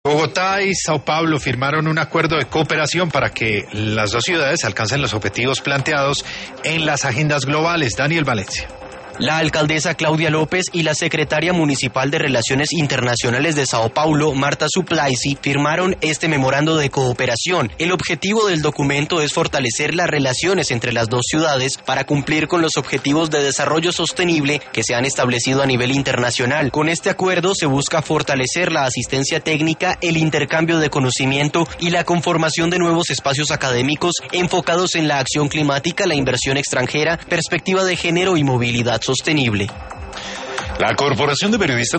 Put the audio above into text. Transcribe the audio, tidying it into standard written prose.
Bogotá y Sao Paulo firmaron un acuerdo de cooperación para que las dos ciudades alcancen los objetivos planteados en las agendas globales. Daniel Valencia. La alcaldesa Claudia López y la secretaria municipal de Relaciones Internacionales de Sao Paulo, Marta Suplicy, firmaron este memorando de cooperación. El objetivo del documento es fortalecer las relaciones entre las dos ciudades para cumplir con los objetivos de desarrollo sostenible que se han establecido a nivel internacional. Con este acuerdo se busca fortalecer la asistencia técnica, el intercambio de conocimiento y la conformación de nuevos espacios académicos enfocados en la acción climática, la inversión extranjera, perspectiva de género y movilidad sostenible. La Corporación de Periodistas